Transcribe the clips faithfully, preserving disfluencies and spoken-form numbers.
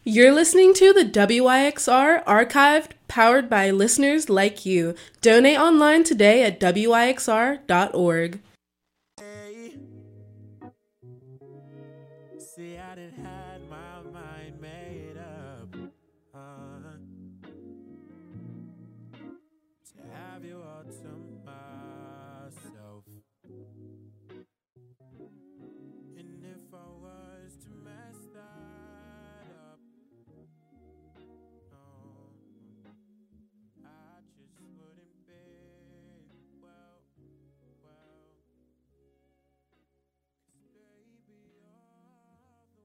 You're listening to the W Y X R Archived, powered by listeners like you. Donate online today at W Y X R dot org. Hey. See, I done had my mind made up uh, to have you all to myself. And if I was to mess that up, no, I just wouldn't be well, well. 'Cause baby, you're the one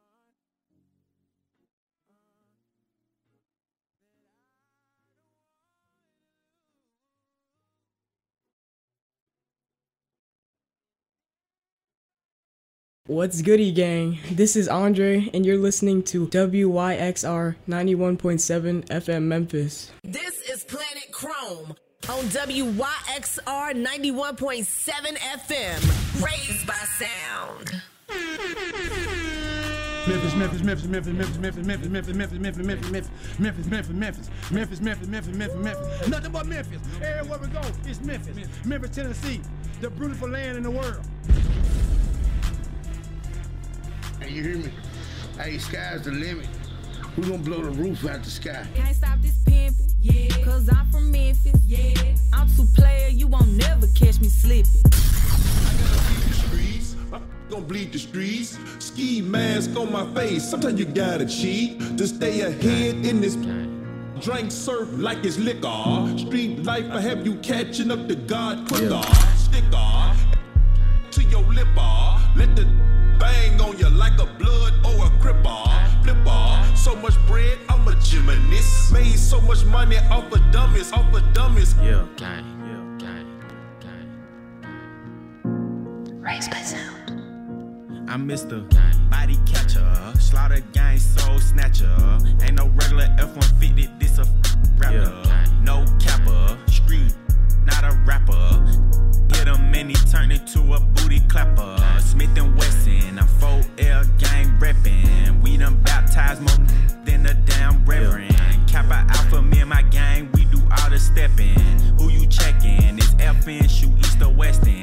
What's goody, gang? This is Andre, and you're listening to W Y X R ninety-one point seven F M Memphis. This is Planet Chrome on W Y X R ninety-one point seven F M. Raised by sound. Memphis, Memphis, Memphis, Memphis, Memphis, Memphis, Memphis, Memphis, Memphis, Memphis, Memphis, Memphis, Memphis, Memphis, Memphis, Memphis, Memphis, Memphis, Memphis, Memphis. Nothing but Memphis. Everywhere we go, it's Memphis. Memphis, Tennessee, the beautiful land in the world. Hey, you hear me? Hey, sky's the limit. We gonna blow the roof out the sky. Can't stop this pimpin', yeah, cause I'm from Memphis, yeah. I'm too player, you won't never catch me slippin'. I gotta bleed the streets, I'm gonna bleed the streets. Ski mask on my face, sometimes you gotta cheat to stay ahead in this. Drink surf like it's liquor. Street life, I have you catching up to God quicker. Sticker to your lipper. Let the bang on you like a blood or a cripper. Flipper, so much bread, I'm a gymnast. Made so much money off of dummies, off of dummies. Yeah, gang, yeah, gang, gang. Raised by sound. I'm Mister Body Catcher, Slaughter Gang Soul Snatcher. Ain't no regular F one fifty, this a rapper. Yeah, no capper, street, not a rapper. Hit him and he turned into a booty clapper. Smith and Wesson, I'm four L gang reppin'. We done baptized more than a damn reverend. Kappa Alpha, me and my gang, we do all the steppin'. Who you checkin'? It's F N, shoot east or west end.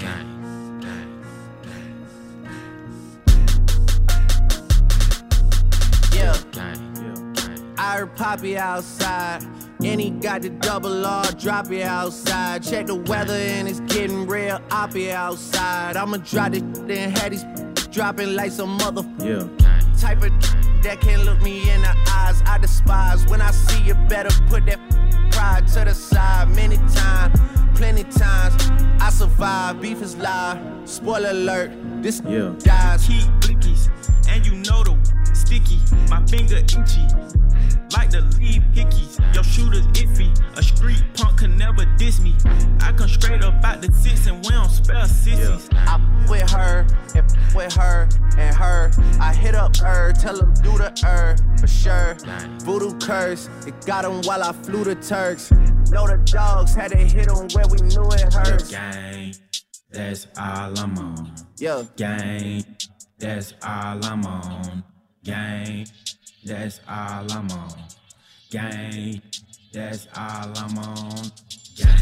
Yeah, I heard Poppy outside, and he got the double R, drop it outside. Check the weather and it's getting real oppy outside. I'ma drop this then have these dropping like some mother yeah. type of that can't look me in the eyes. I despise when I see you, better put that pride to the side. Many times, plenty times, I survive. Beef is live. Spoiler alert, this yeah. dies. Keep blickies, and you know the sticky. My finger itchy, like the leave hickeys. Your shooter's iffy. A street punk can never diss me. I come straight up out the six and we don't spell sissies. Yeah. I with her, and with her, and her. I hit up her, tell them do the her, for sure. Voodoo curse, it got him while I flew the Turks. Know the dogs had to hit him where we knew it hurts. Gang, that's all I'm on. Yeah. Gang, that's all I'm on. Gang, that's all I'm on. Gang, that's all I'm on. Gang,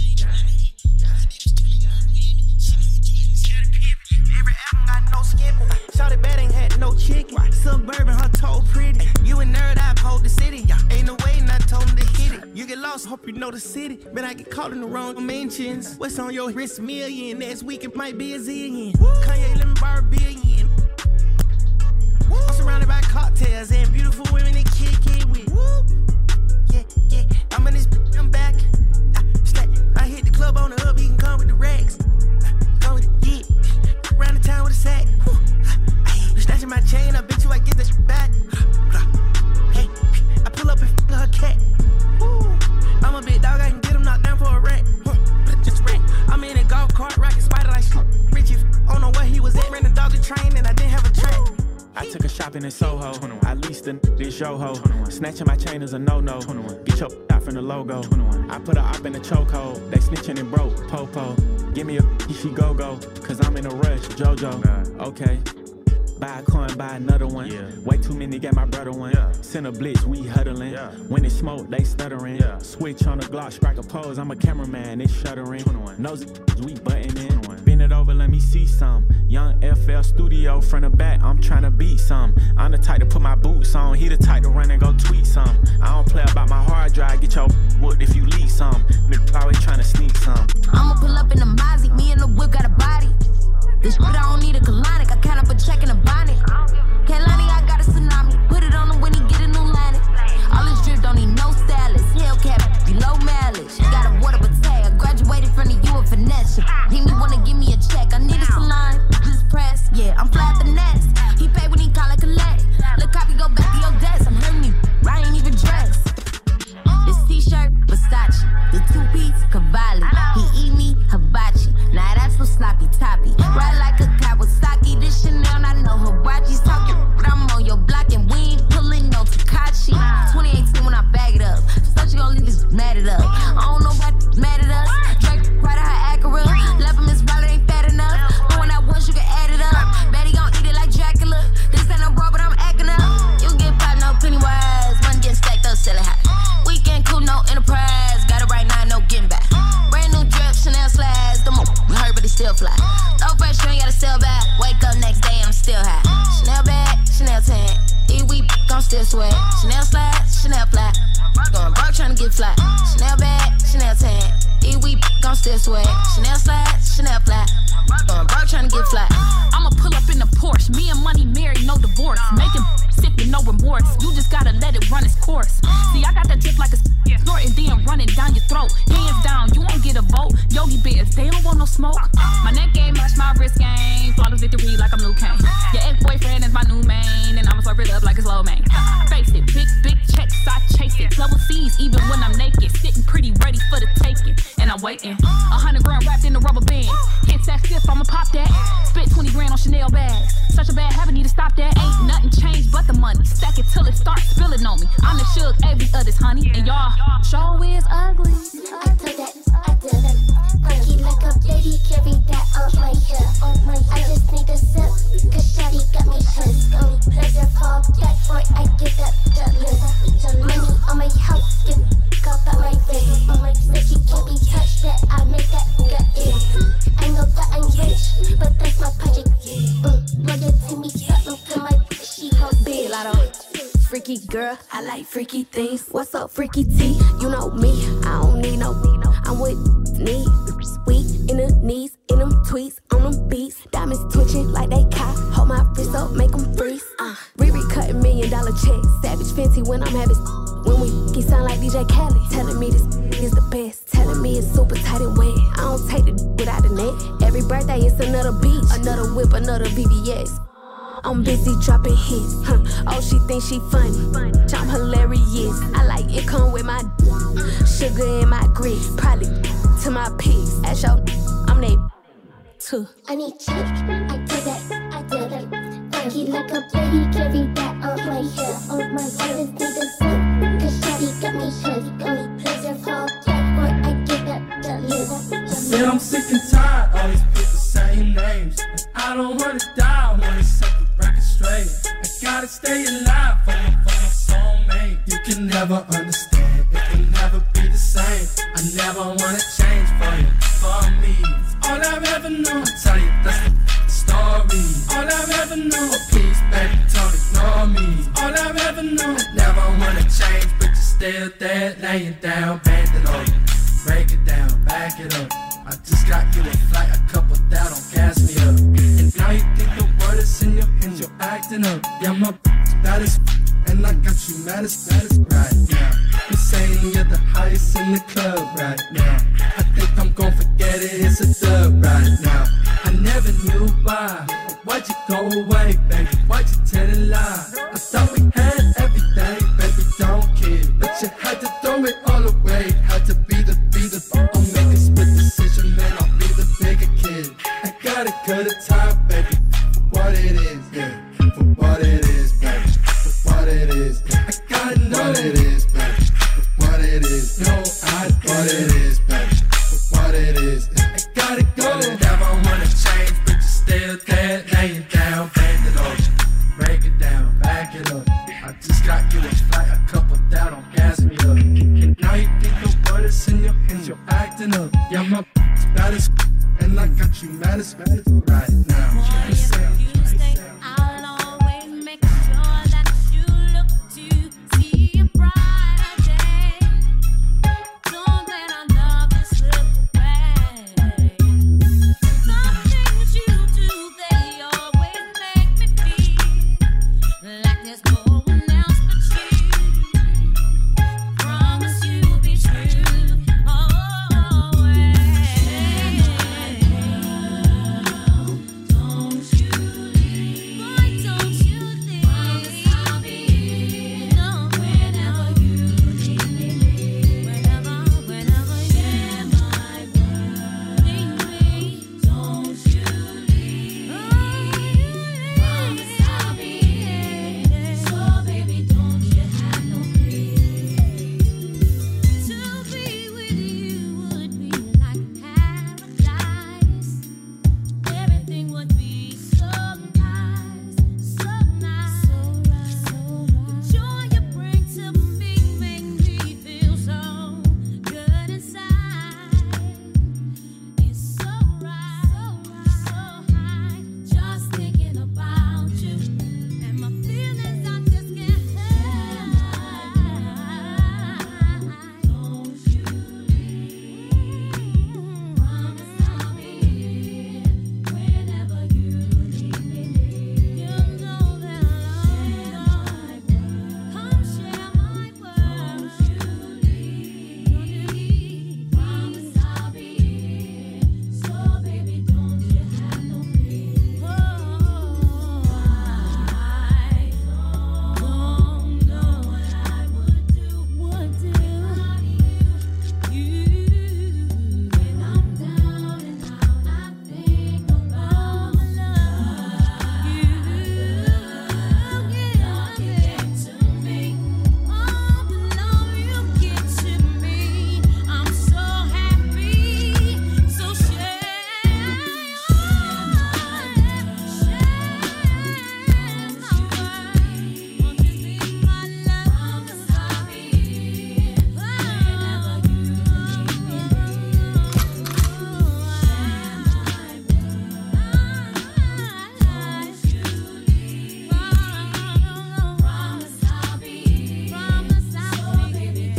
every album got no skipping. Shawty bad ain't had no chicken. Suburban, her toe pretty. You a nerd, I hold the city. Ain't no way not told him to hit it. You get lost, hope you know the city. But I get caught in the wrong mentions. What's on your wrist? Million. Next week it might be a zillion. Kanye, let me borrow a billion. I'm surrounded by cocktails and beautiful women that kick it with. Yeah, yeah. I'm in this, I'm back. I, slack. I hit the club on the hub, he can come with the racks. Go with the yeah. Around the town with a sack. You snatching my chain, I bet you I get that shit back. Hey, I pull up and f her cat. I'm a big dog, I can get him knocked down for a rat. Just rat. I'm in a golf cart, rocking spider like Richie. I don't know where he was at, ran the dog the train, and I didn't have a track. I took a shopping in Soho. I leased a this yo ho. Snatching my chain is a no no. Get your out from the logo. I put her up in the chokehold. They snitching and broke. Popo. Give me a she go go. Cause I'm in a rush. JoJo. Okay. Buy a coin, buy another one. Yeah. Way too many, got my brother one. Yeah. Send a blitz, we huddling. Yeah. When it smoke, they stuttering. Yeah. Switch on the Glock, strike a pose. I'm a cameraman, it's shuttering. twenty-one. Nosy, we button in. Bend it over, let me see some. Young F L studio, front and back, I'm tryna beat some. I'm the type to put my boots on, he the type to run and go tweet some. I don't play about my hard drive, get your wood if you leave some. Nigga always tryna sneak some. I'ma pull up in the Mozzie, me and the whip got a body. This shit I don't need a colonic, I count up a check in a bonnet. Kalani, I got a tsunami, put it on him when he get a new line. All this drip don't need no stylist, Hellcat, below mileage. Got a water bouteille, I graduated from the U of finesse. He me wanna give me a check, I need a salon, just press. Yeah, I'm fly at the nest, he pay when he call it collect. Look, copy, go back to your desk, I'm hurting you, I ain't even dressed. This t-shirt, Versace, the two-piece, Cavalli. He eat me, hibachi, now that's so sloppy toppy. Ride like a Kawasaki, this Chanel, I know Hibachi's talking, but I'm on your block and we ain't pulling no Takashi. twenty eighteen when I bag it up, such you gon' leave this mad it up. I don't know about mad at us, Drake right at her Acura. Love him, his wallet ain't fat enough, but when I once you can add it up. Betty gon' eat it like Dracula, this ain't no bro, but I'm acting up. You get popped, no penny wise, money getting stacked up, selling hot. Weekend cool, no enterprise, got it right now, no getting back. Brand new drip, Chanel slides, the mo hurt, but they still fly. So fresh, you ain't gotta sell back. Wake up next day, I'm still high. Chanel bag, Chanel tan, E week, gon' still sweat. Chanel slides, Chanel flat. Going broke, tryna get flat. Chanel bag, Chanel tan, E week, gon' still sweat. Chanel slides, Chanel flat. Going broke, tryna get flat. I'ma pull up in the Porsche, me and money married, no divorce. Making sick with no remorse. You just gotta let it run its course. See, I got that drip like a snorting, then running down your throat. Hands down, you won't get a vote. Yogi Bears, they don't want no smoke. My neck game match my wrist game. Flawless victory like I'm Luke Kane. Your ex-boyfriend is my new main, and I'ma serve it up like it's low main. Face it, big, big checks, I chase it. Double C's, even when I'm naked. Sitting pretty ready for the taking, and I'm waiting. A hundred grand wrapped in a rubber band. Hit that stiff, I'ma pop that. Spent twenty grand on Chanel bags. Such a bad habit, need to stop that. Ain't nothing changed but the money. Stack it till it starts spilling on me. I'm the Suge Avery of this honey, and y'all show is ugly. I did that, I did that. Funky like a baby, carry that on my hip. On my hip. I just need a sip, cause Shawty got me hooked. Got me pleasure, fall back for it, I get that W. Money on my house, give up at my wrist. On my wrist, she can't be touched, that I make that gut in. I know that I'm rich, but that's my project. Mm, royalty me something to my she gon' be lotto. Freaky girl, I like freaky things. What's up, freaky T? You know me, I don't need no. I'm with me, sweet in the knees, in them tweets, on them beats. Diamonds twitching like they cock. Hold my wrist up, make them freeze. Uh, Riri cutting million dollar checks. Savage Fenty when I'm having. When we he sound like D J Khaled. Telling me this is the best. Telling me it's super tight and wet. I don't take the without a net. Every birthday it's another beach, another whip, another V V S. I'm busy dropping hits, huh? Oh, she thinks she funny, I'm hilarious. I like it come with my sugar in my grits, probably to my pigs. As your, I'm they too. I need check, I did that, I did that. Funky like a baby, carry that on my hip. On my hip, need a sip, cause Shawty got me hooked. Got me pleasure, fall back for it, I get that W. I said I'm sick and tired, all these people saying names. And I don't wanna die, I wanna set the record straight. I gotta stay alive for my, for my soulmate. You can never understand, it can never be the same. I never wanna change for you, for me. It's all I've ever known, I tell you that's the story. All I've ever known, oh please baby don't ignore me. All I've ever known, I never wanna change, but you're still there, laying down, bend it over. Break it down, back it up. I just got you a flight, a couple that don't gas me up. And now you think the word is in your hands, you're acting up. Yeah, my bitch bad as f- and I got you mad as bad as right now. You're saying you're the highest in the club right now. I think I'm gon' forget it, it's a dub right now. I never knew why. Why'd you go away, baby? Why'd you tell a lie? I thought we had everything, baby, don't kid. But you had to throw it all away. Had to be the, be the, I'll make a split decision, man, I'll be the bigger kid. I gotta cut a tie, baby, for what it is, yeah. For what it is, baby, for what it is, yeah. I gotta know what it is, baby, for what it is. No, I what it is, baby, for what it is, yeah. I gotta go. I never wanna change, but you're still there, laying down, bend it over. Yeah, my bad as and I got you mad as mad as right now. You say I'm I'll always make sure that you look to see a brighter day. Don't let our love just slip away. Some things you do, they always make me feel like there's no one else but you. Promise you'll be true always. Don't you leave, boy, don't you leave. Promise I'll be here. No, whenever you need me, whenever, whenever you my word, need me. Don't you leave, promise I'll be here. So baby, don't you have no fear. To be with you would be like paradise. Everything would be so nice, so nice, so right, so right. The joy you bring to me make me feel so good inside. It's so right, so right, so high. Just thinking about you, and my feelings I just can't hide. Don't you leave, promise I'll be here whenever you need me. You know that I'll come share my world. Don't you leave, promise I'll be here. So baby, don't you have no fear. Oh, I don't know what I would do, would do you. When I'm down and out, I think about love. You, yeah, get to me. Oh, the love you give to me, I'm so happy. So share, share my world. Won't you be my love? I'll be here whenever you need me. Promise I'll be here. Promise I'll be here.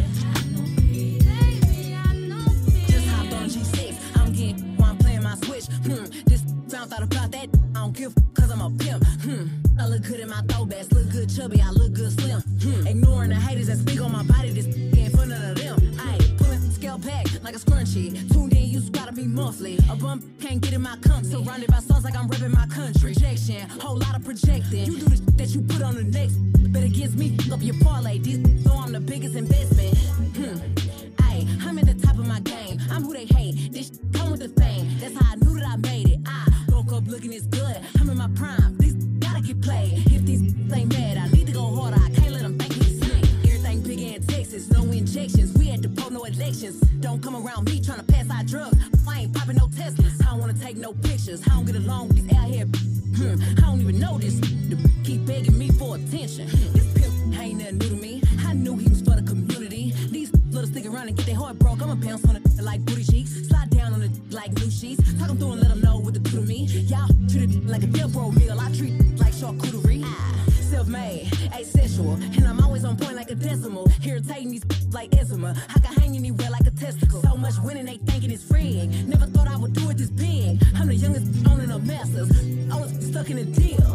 Baby, I know fear. Just hopped on G six, I'm getting while I'm playing my switch. Hmm, this found thought about that. I don't give a cause I'm a pimp. Hmm, I look good in my throwbacks, look good chubby, I look good slim. Hmm, ignoring the haters that speak on my body, this ain't for none of them. Ayy, pulling scale back like a scrunchie. Tuned in, you gotta be monthly. A bump can't get in my company. Surrounded by songs like I'm repping my country. Projection, whole lot of projecting. You do the shit that you put on the next, but it gives me up your parlay. This know I'm the biggest investment. Hmm. Ayy, I'm at the top of my game. I'm who they hate. This shit come with the fame. That's how I knew that I made it. I woke up looking this good. I'm in my prime. These gotta get played. If these ain't mad, I need to go harder. I can't let them think we the same. Everything big in Texas, no injections. We had to poll no elections. Don't come around me trying to pass out drugs. I ain't popping no Teslas. I don't wanna take no pictures. I don't get along with these out here. Hmm, I don't even know this. The keep begging me for attention. This pimp ain't nothing new to me. I knew he was for the community. These little stick around and get their heart broke. I'ma bounce on it like booty cheeks. Slide down on it like new sheets. Talk 'em through and let 'em know what to do to me. Y'all treat it like a death row meal. I treat it like charcuterie. Self-made, asexual, and I'm always on point like a decimal. Irritating these like eczema. I can hang anywhere like a testicle. So much winning, they thinking it's freeing. Never thought I would do it this big. I'm the youngest owning a masters. I was stuck in a deal.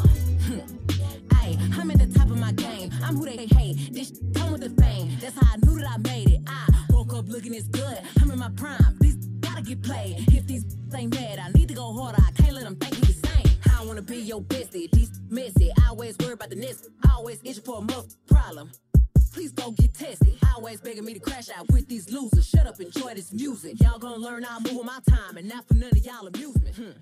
Ayy, I'm at the top of my game. I'm who they hate. This shit come with the fame. That's how I knew that I made it. I woke up looking this good. I'm in my prime. These gotta get played. If these ain't mad, I need to go harder. I can't let them think we the same. I don't wanna be your bestie. These messy. I always worry about the next. I always itching for a muff problem. Please go get tested. Always begging me to crash out with these losers. Shut up, enjoy this music. Y'all gonna learn I'll move on my time, and not for none of y'all amusement. Hmm.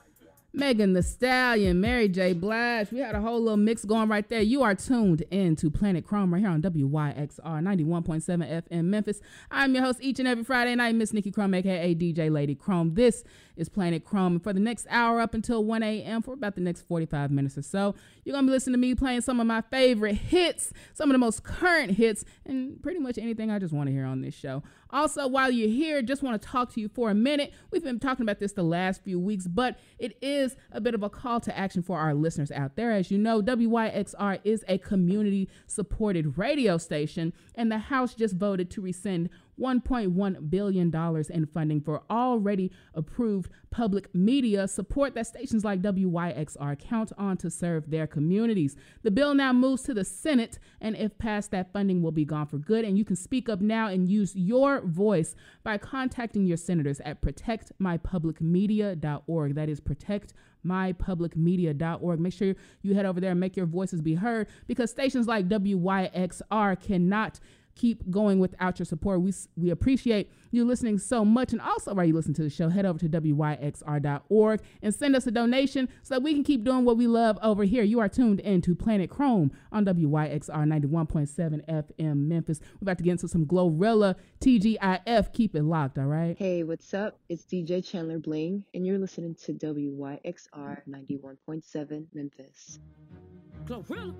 Megan Thee Stallion, Mary J. Blige. We had a whole little mix going right there. You are tuned in to Planet Chrome right here on W Y X R ninety-one point seven F M Memphis. I'm your host each and every Friday night, Miss Nikki Chrome, a k a. D J Lady Chrome. This is Planet Chrome. And for the next hour up until one a.m., for about the next forty-five minutes or so, you're going to be listening to me playing some of my favorite hits, some of the most current hits, and pretty much anything I just want to hear on this show. Also, while you're here, just want to talk to you for a minute. We've been talking about this the last few weeks, but it is a bit of a call to action for our listeners out there. As you know, W Y X R is a community-supported radio station, and the House just voted to rescind one point one billion dollars in funding for already approved public media support that stations like W Y X R count on to serve their communities. The bill now moves to the Senate, and if passed, that funding will be gone for good. And you can speak up now and use your voice by contacting your senators at protect my public media dot org. That is protect my public media dot org. Make sure you head over there and make your voices be heard, because stations like W Y X R cannot keep going without your support. We we appreciate you listening so much. And also, while you listen to the show, head over to W Y X R dot org and send us a donation so that we can keep doing what we love over here. You are tuned in to Planet Chrome on W Y X R ninety-one point seven F M Memphis. We're about to get into some Glorilla T G I F. Keep it locked, all right? Hey, what's up? It's D J Chandler Bling, and you're listening to W Y X R ninety-one point seven Memphis. Glorilla.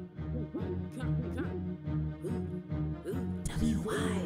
W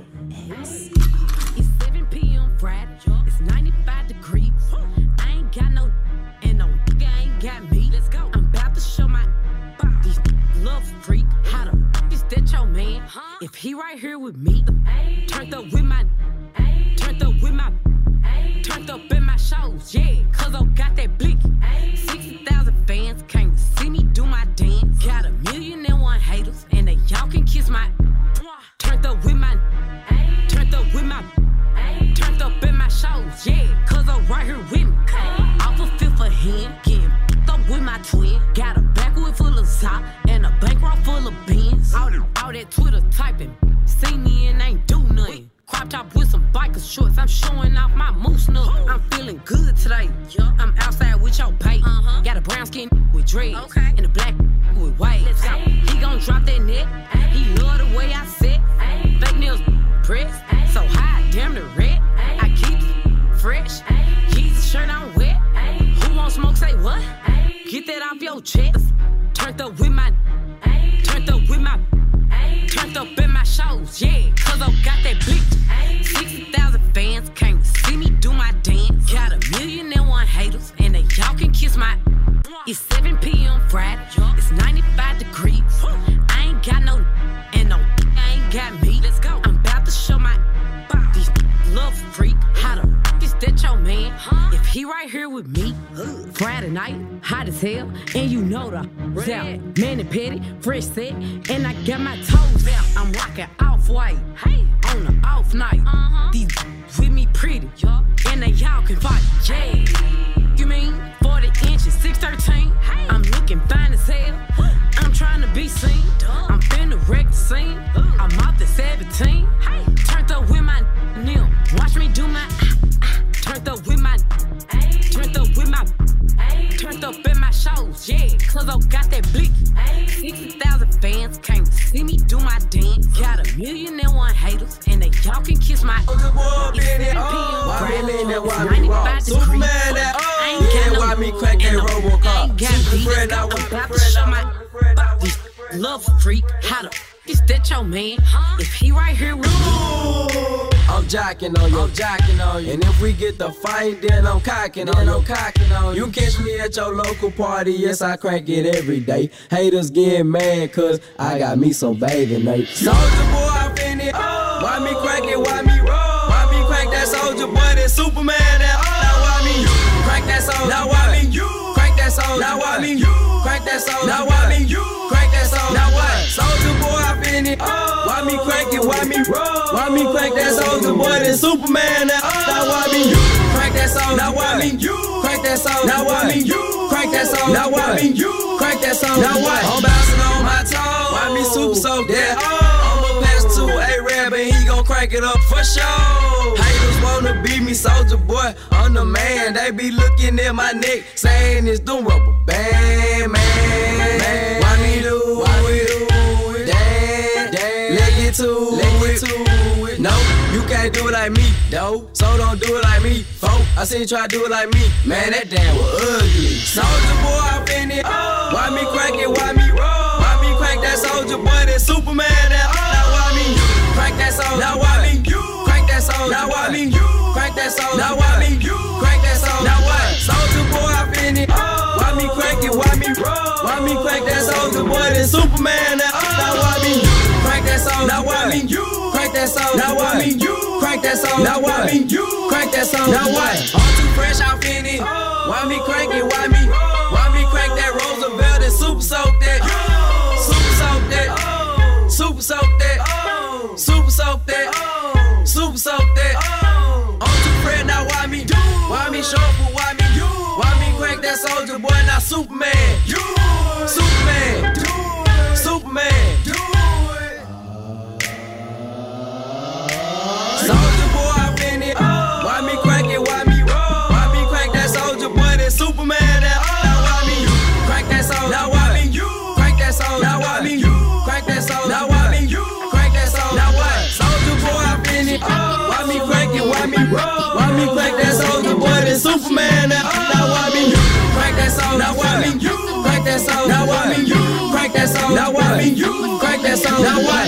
Y X. It's seven p.m. Friday. It's ninety-five degrees. I ain't got no, and no nigga ain't got me. Let's go. I'm about to show my these love freak how to is that your man? If he right here with me, turned up with my, turned up with my, turned up in my shows, yeah. Cause I got that blicky. sixty thousand fans came to see me do my dance. Got a million and one haters, and they y'all can kiss my. Turned up with my, turned up with my, turned up in my shows, yeah. Cause I'm right here with me. Off a fifth of hand, getting up with my twin. Got a backwood full of sock and a bankroll full of beans. All that, all that Twitter typing, see me and ain't do nothing. Crop top with some biker shorts, I'm showing off my moose nut. I'm feeling good today. I'm outside with your pay. Uh-huh. Got a brown skin with dreads, okay, and a black with white. He gon' drop that neck. He love the way I sit. Fake nails pressed, so high, damn the red. I keep it fresh. Yeezy shirt on wet. Who won't smoke? Say what? Get that off your chest. Turned up with my, turned up with my, turned up in my shows, yeah. Cause I got that bleach. sixty thousand fans came to see me do my dance. Got a million and one haters, and they y'all can kiss my. It's seven p.m. Friday. It's ninety-five degrees. I ain't got no, and no I ain't got me. Let's go. I'm about to show my these love freak how to is that your man? If he right here with me, Friday night, hot as hell, and you know the Red. Man and petty, fresh set, and I got my toes out. I'm rocking off white, hey, on the off night. Uh-huh. These with me pretty, and they y'all can fight, yeah. You mean forty inches, six thirteen? Hey. I'm looking fine as hell. I'm trying to be seen. I'm finna wreck the scene. I'm out the seventeen. Hey. Turned up with my nil. Watch me do my. Turned up with my. Turned up with my. Turned up in my shows, yeah. Cause I got that blick. sixty thousand fans came to see me do my dance. Got a million and one haters, and they y'all can kiss my. It's seven p.m. ninety-five degrees. I ain't got no. Me crack that Robocop. Friend, I I'm about to show my this love freak how to is that your man? If he right here with me, I'm jocking on you, I'm jocking on you. And if we get the fight, then I'm cocking on you, I'm cocking on you. You catch me at your local party, yes I crank it every day. Haters get mad cause I got me some bathing Nate. Soldier boy, I finna oh. Why me crank it, why me roll? Why me crank that soldier boy, that Superman, that oh. Now why me you crank that soldier? Now why me you crank that soldier? Now why me you crank that soldier? Now why me you crank that soldier? Now what? Soldier boy, I finna oh. Why me crank it, why me roll? Why me crank that soldier boy, that Superman, that oh. Now why me you crank that soldier? Now why me you crank that soldier? Now why me you crank that soldier? Now why me you crank that soldier? Now what? I'm bouncing on my toes. Why me super so that oh. I'ma pass to A-Rab and he gon' crank it up for sure. Haters wanna beat me, soldier boy, I'm the man. They be looking at my neck, saying it's the rubber band, man. man. Why me do Why it? Do it? Damn, damn. Let get to Let it. To it. No, you can't do it like me, though. So don't do it like me, folk. I seen you try to do it like me, man. That damn was ugly. Soldier boy, I finna oh. Why me crank it? Why me roll? Why me crank that soldier boy? That Superman, that oh. Now why me crank that soldier? Now why me you crank that soldier? Now soul. Now why me crank that soul? Now what? Soldier boy, I finish. Why me crank it? Why me roll? Why me crank that soldier boy? Then Superman. Now, now why me crank that soul? Now why me crank that soul? Now why me crank that soul? Now why me crank that soul? Now what? All too fresh, I finish. Why me crank it? Why me? Why me crank that Roosevelt and super soak that? Super soak that. Super soak that. Super soak that. Super soak that. I'm too fresh now. Why me? Why me show up? Why me? Why me crank that soldier boy? Now Superman. Superman. Superman. Soldier boy, I finish. Why me crank it? Why me roll? Why me crank that soldier boy? Then Superman. Now why me crank that soldier? Now why me crank that soldier? Now why me crank that soldier? Now why me crank that soldier? Now what? Soldier boy, I finish. Why me crank it? Why me roll? Why me crank that soldier boy? Then Superman. Now why me crank that soldier? Now why me crank that soldier? Now why me crank that soldier? Now why me crank that soldier? Now what?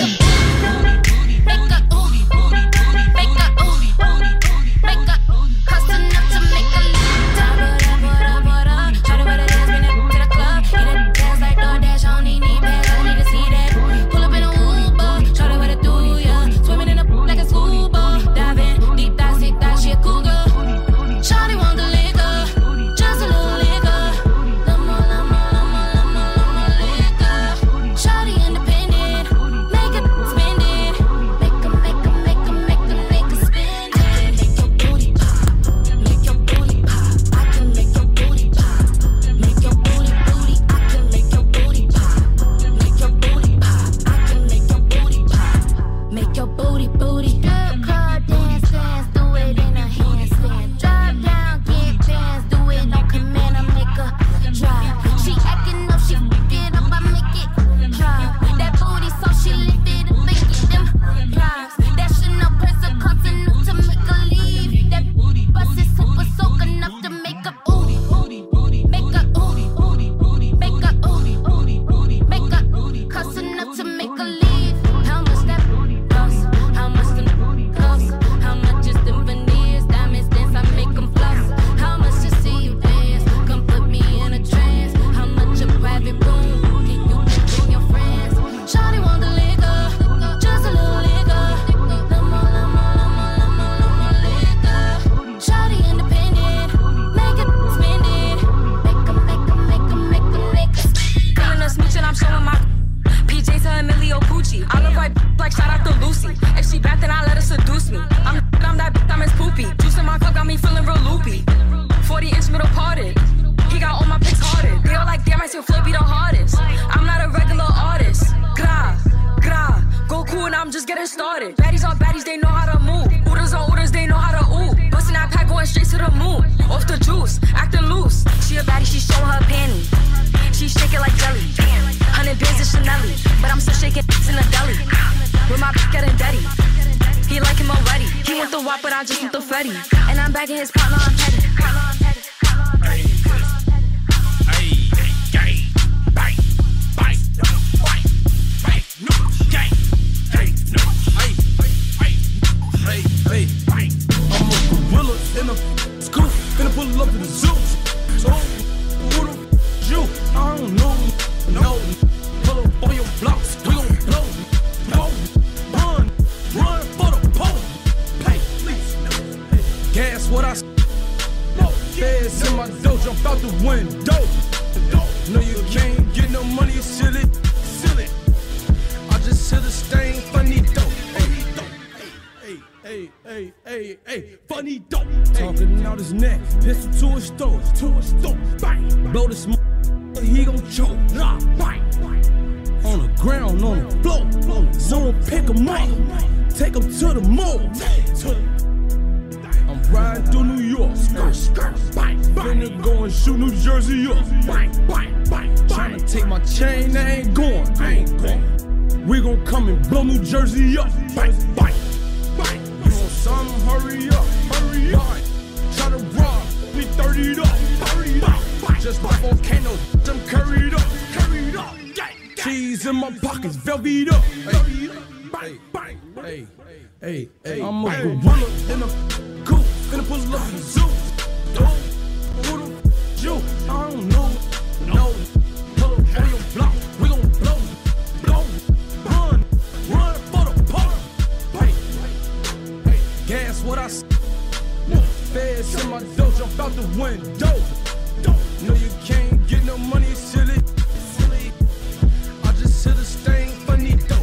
pull up and zoom. Yo, who the f you? I don't know. No, pull up on your block. We gon' blow, blow, run, run for the park. Hey, hey, gas what I see. Feds in my dough, jump out the window. No, you can't get no money, silly. silly. I just hit a stain, finito.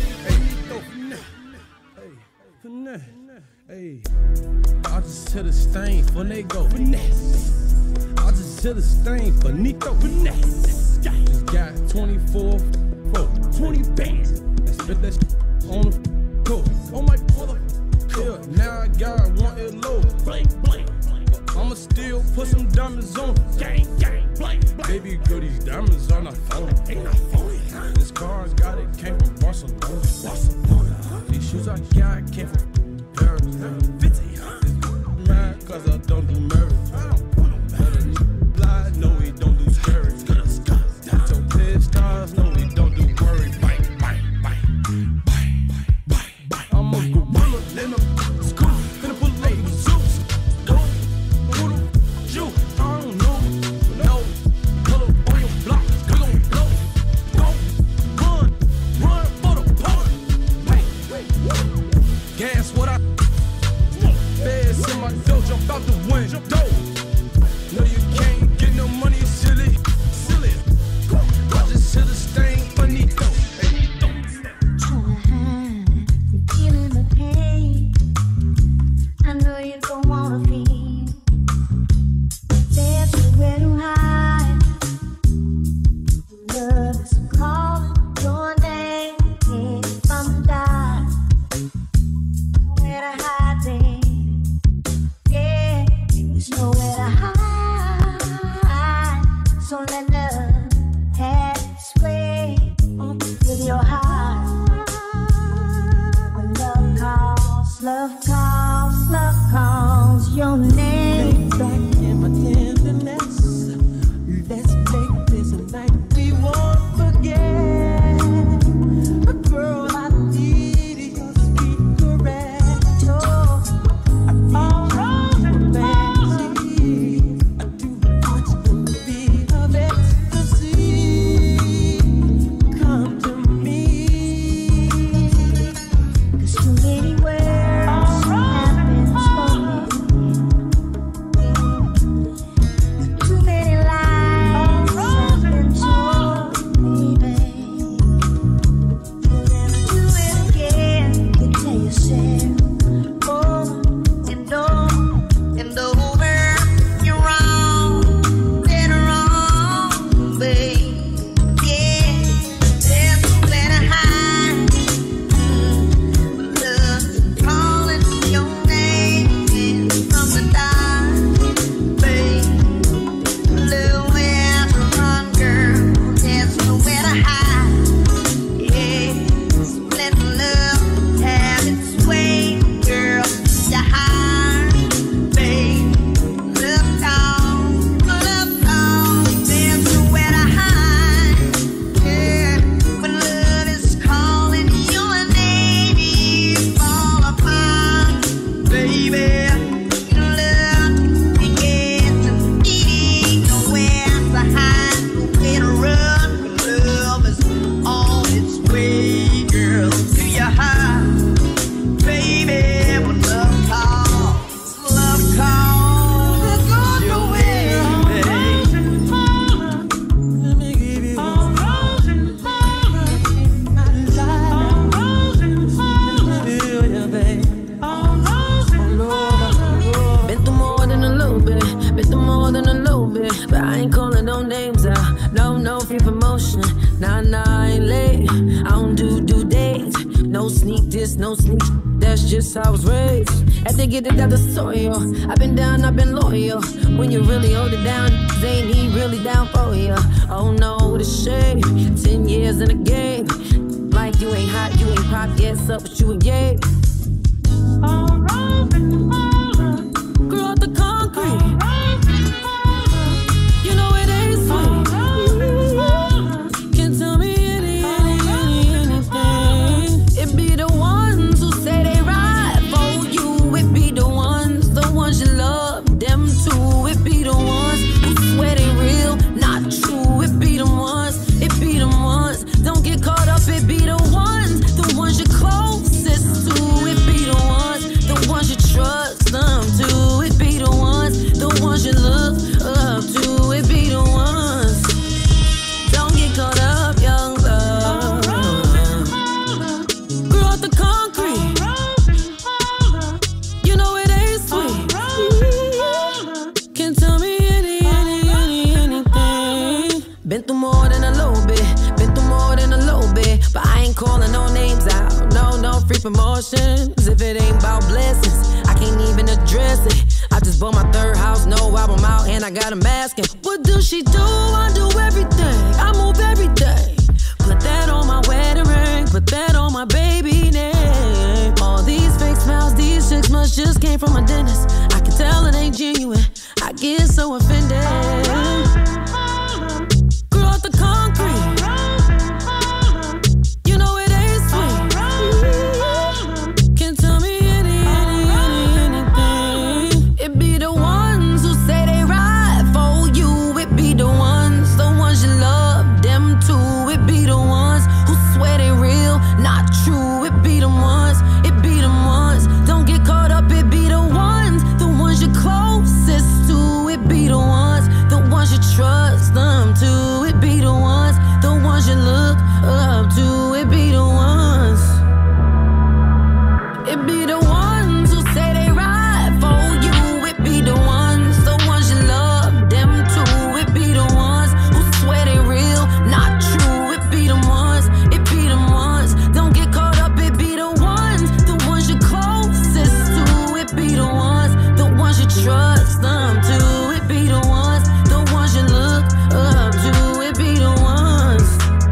Hey, finesse. Hey, I just hit a stain, finito. Finesse. I just hit a stain, finito. Finesse. Just got twenty-four, twenty bands. And spit that shit on the coat. Oh my mother. Yeah, now I got one it low. Blank, blank. I'ma still put some diamonds on. Gang, gang, blank, blank. Baby girl, these diamonds are not phony. Ain't not phony. This car I got it came from Barcelona. Barcelona. These shoes I got came from Paris. fifty, huh? Mad cause I don't do marriage. I don't want no marriage. Lie, no we don't do scary. So pit stars, no we don't do worry. Bite, bite, bite, bite, bite, bite. I'm a gorilla in a school. Finna pull up the Zeus. Go, who the you? I don't know. No, pull up on your block. We gon' blow, go, run, run for the party. Wait, wait, gas what I. Feds in my dough, jump out the window. No, you can't get no money, silly, silly. I just hit a stain, finito. Feeling the pain. I know you don't wanna feel. There's nowhere to hide. Love is calling your name from the dark. Where to hide then? Yeah, there's nowhere to hide. So let love have its way with your heart. When love calls, love calls, love calls your name. Back in my tenderness, let's make this a night we won't forget. Girl, I need your sweet caress. Oh, I feel your fancy. I do want the beat of ecstasy. Come to me. 'Cause too many words have been spoken. Too many lies have been told, baby. You'll never do it again. You tell yourself over and over and over. You're wrong, dead wrong, babe. Yeah, there's nowhere to hide. Love calling your name from the dark, babe. Nowhere to run, girl. There's nowhere to hide. Yeah, so let love have its way, girl. Your heart, babe. Love calls, love calls. There's nowhere to hide. Yeah, when love is calling your name, you fall apart, baby. Love begins to eat, nowhere to hide, nowhere to run. Love is on its way, girl, to your heart, baby. When love calls, love calls your way, baby. Let me give you all rose and in my life. All rose and feel ya, babe. All rose and all Been through more than a little bit, been through more than a little bit, but I ain't calling no names out. No, no free promotion. Nah, nah, I ain't late. I don't do due dates. No sneak this, no sneak. That's just how I was raised. Had to get it out the soil. I've been down, I've been loyal. When you really hold it down, they ain't he really down for you. Oh no, what a shame. Ten years in the game. Like you ain't hot, you ain't pop, yes up, but you ain't gay. all rose and Grew out the concrete. You know it ain't sweet. Can tell me any, any, any, anything. It be the ones who say they ride for you. It be the ones, the ones you love. free promotions. If it ain't about blessings, I can't even address it. I just bought my third house, no album out, and I got 'em asking, what does she do? I do everything, I move everything. Put that on my wedding ring, put that on my baby name. All these fake smiles, these six months just came from my dentist. I can tell it ain't genuine, I get so offended. Grew out the concrete, you know it ain't sweet. Can't tell me any, any, any, anything. It be the ones who say they ride for you. It be the ones, the ones you love, them too. It be the ones who swear they real, not true. It be the ones, it be the ones. Don't get caught up, it be the ones, the ones you're closest to. It be the ones, the ones you trust them to. It be the ones, the ones you look up to. It be the ones. It be the ones who say they ride for you. It be the ones, the ones you love, them too. It be the ones who swear they real, not true. It be the ones, it be the ones. Don't get caught up, it be the ones, the ones you're closest to. It be the ones, the ones you trust them to. It be the ones, the ones you look up to. It be the ones.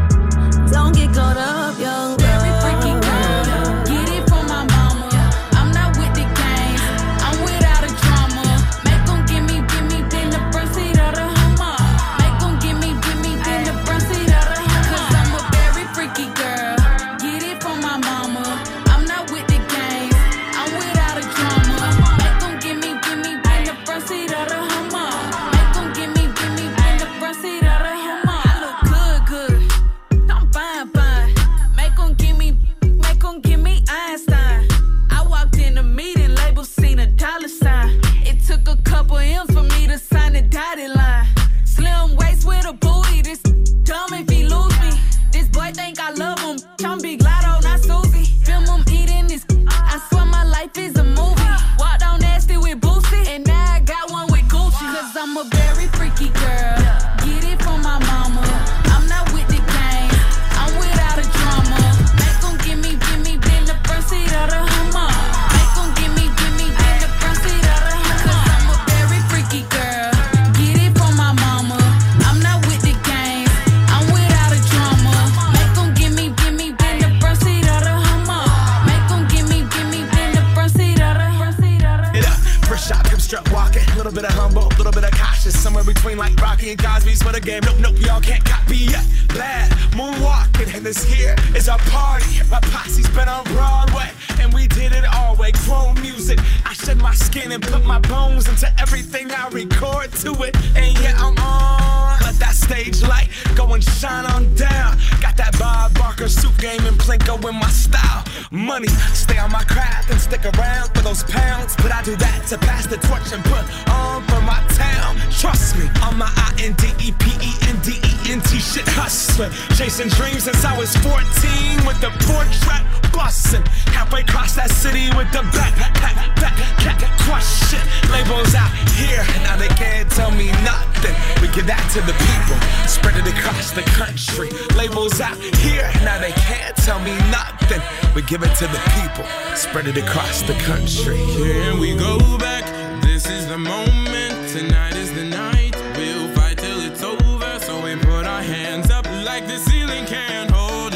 Don't get caught up, young girl. Very freaky girl, get it from my mama. I'm not with the games, I'm without a drama. Make 'em give me, give me, then the front seat of the Hummer. Make 'em give me, give me, then the front seat of the Hummer. Cause I'm a very freaky girl, get it from my mama. I'm not with the games, I'm without a drama. Make 'em give me, give me, then the front seat of the Hummer. Make 'em give me, give me, then the front seat of the Hummer. I look good, good. I'm fine, fine. Make 'em give me, make 'em give me Einstein. I walked in the meeting, label seen a dollar sign. It took a couple M's for me to sign the dotted line. Slim waist with a booty, this dumb if he lose me. This boy think I love him, I'm Big Lotto, not Susie. Film him eating this, I swear my life is a movie. Walked on nasty with Boosie, and now I got one with Gucci. Cause I'm a very freaky girl, get it from my mama. I'm not with the game, I'm without a drama. Make 'em give me, give me, then the front seat of the Hummer. Make 'em give me, give me, then the front seat of the Hummer. Cause I'm a very freaky girl, get it from my mama. I'm not with the games, I'm without a drama. Make 'em give me, give me, then the front seat of the Hummer. Make 'em give me, give me, then the front seat of the front seat of the It up, first shot, pimp strut walking. A little bit of humble, a little bit of cautious. Somewhere between like Rocky and Cosby's for the game. Nope, nope, y'all can't copy yet. Bad moonwalking, and this here is our party. My posse's been on Broadway, and we did it all way. Chrome music, I shed my skin and put my bones into everything I record to it. And yeah, I'm on. Let that stage light go and shine on down. Got that Bob Barker suit game and Plinko in my style. Money, stay on my craft and stick around for those pounds. But I do that to pass the torch and put on for my town. Trust me, I'm my I N D E P E N D E N T shit hustler. Chasing dreams since I was fourteen with the four track bustin'. Halfway across that city with the back, back, back, back, crush shit. Labels out here, now they can't tell me nothing. We give that to the people, spread it across the country. Labels out here, now they can't tell me nothing. We give it to the people, spread it across the country. Here we go back, this is the moment, tonight is the night. We'll fight till it's over, so we put our hands up like the ceiling can't hold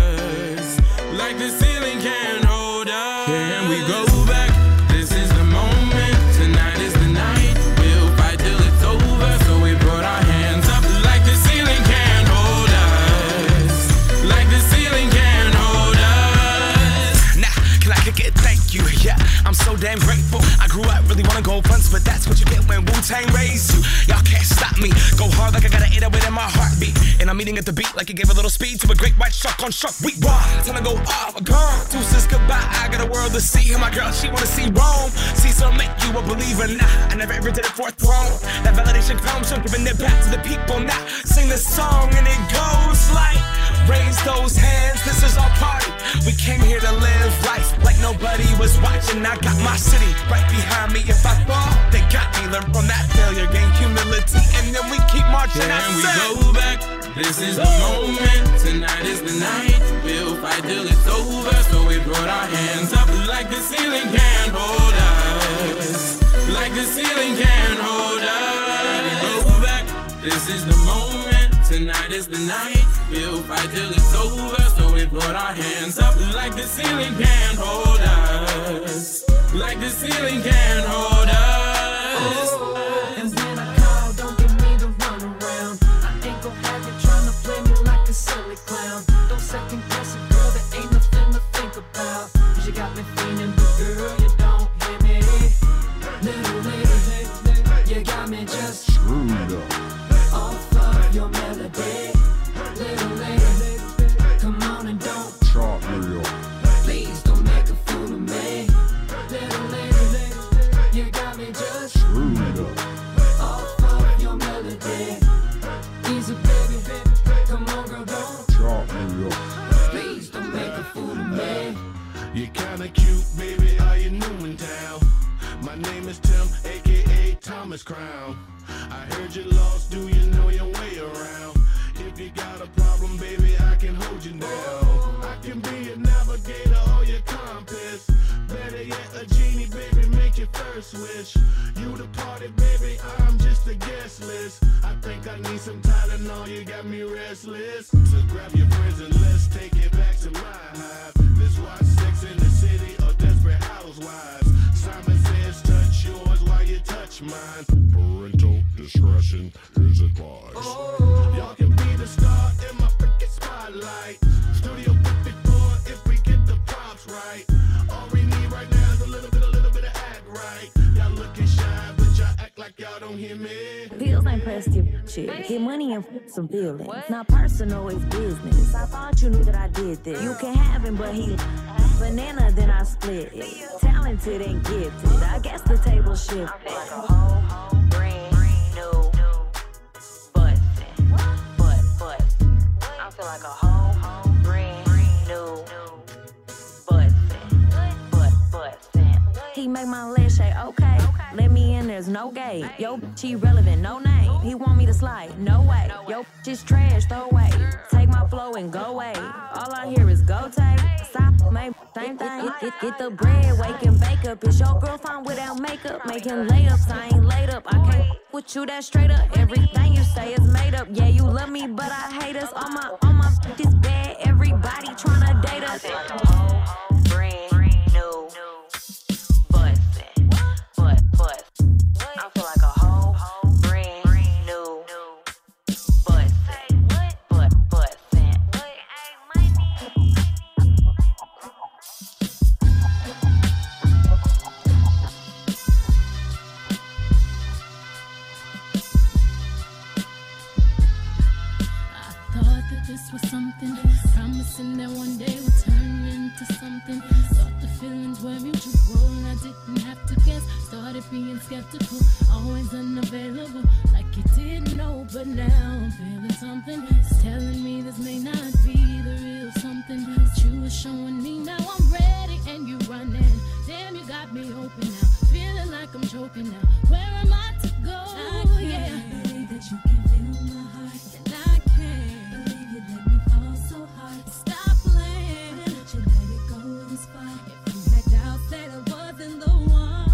us. Like the ceiling can't hold us. Here we go back, this is the moment, tonight is the night. We'll fight till it's over, so we put our hands up like the ceiling can't hold us. Like the ceiling can't hold us. Nah, can I kick it? Thank you, yeah, I'm so damn grateful. I grew up really wanna go fronts, but that's what you get when Wu-Tang raised you. Y'all can't stop me, go hard like I got an eight oh eight in my heartbeat. And I'm eating at the beat like it gave a little speed to a great white shark on shark. We raw, time to go off, gone. Deuces goodbye, I got a world to see. And my girl, she wanna see Rome. See, so make you a believer. Nah, I never ever did it for a throne. That validation comes from giving it back to the people. Now, sing this song and it goes like, raise those hands, this is our party. We came here to live life like nobody was watching. I got my city right behind me. If I fall, they got me. Learn from that failure, gain humility, and then we keep marching. Can we go back? This is the moment, tonight is the night. We'll fight till it's over, so we brought our our hands up like the ceiling can't hold us. Like the ceiling can't hold us. Go back, this is the moment. Tonight is the night. We'll fight till it's over. So we put our hands up like the ceiling can't hold us. Like the ceiling can't hold us. And when I call, don't give me the run around. I ain't gon' have you tryna play me like a silly clown. Don't second guess it, girl, there ain't nothing to think about. Cause you got me feeling, but girl, you don't hear me. Little lady, you got me just screwed up off of your melody. Little lady, come on and don't chop me up. Please don't make a fool of me. Little lady, you got me just screwed up off of your melody. Easy baby, come on girl, don't chop me up. Please don't make a fool of me. You're kinda cute, baby, are you new in town? My name is Tim, aka Thomas Crown. I heard you lost, do you know your way around? If you got a problem, baby, I can hold you down. I can be a navigator or your compass. Better yet, a genie, baby, make your first wish. You the party, baby, I'm just a guest list. I think I need some Tylenol, you got me restless. So grab your friends and let's take it back to my hive. Let's watch Sex in the City or Desperate Housewives. Simon says touch yours while you touch mine. Parental discretion is advised. Y'all can be the star in my freaking spotlight. Studio fifty-four if we get the props right. All we need right now is a little bit, a little bit of act right. Y'all looking shy, but y'all act like y'all don't hear me. Pills ain't plastic shit. Get money and f- some feelings. Not personal, it's business. I thought you knew that I did this. You can have him, but he banana, then I split it. Talented and gifted. I guess the table shifted. Like a whole, whole brand new bustin', but, but I feel like a whole, whole brand new bustin', but, bustin'. He make my legs shake, okay. Let me in, there's no gate. Yo, she relevant, no name. He want me to slide, no way. Yo, just trash, throw away. Take my flow and go away. All I hear is go take. Stop, make same thing. Get, get, get the bread, wake and bake up. Is your girl fine without makeup? Making layups, I ain't laid up. I can't with you that straight up. Everything you say is made up. Yeah, you love me, but I hate us. All my, all my is bad. Everybody tryna date us. Brand new. I feel like a whole, whole brand new bustin', but, bustin'. I thought that this was something, promising that one day would turn into something. Thought the feelings were mutual and I didn't have to guess. Started being skeptical, always unavailable, like you didn't know, but now I'm feeling something. It's telling me this may not be the real something that you were showing me. Now I'm ready and you running. Damn, you got me open now, feeling like I'm choking now. Where am I to go? I can't yeah. believe that you can feel my heart, and I can't believe you let me fall so hard. Stop playing, I let you let it go this far. If you had doubts that I wasn't the one.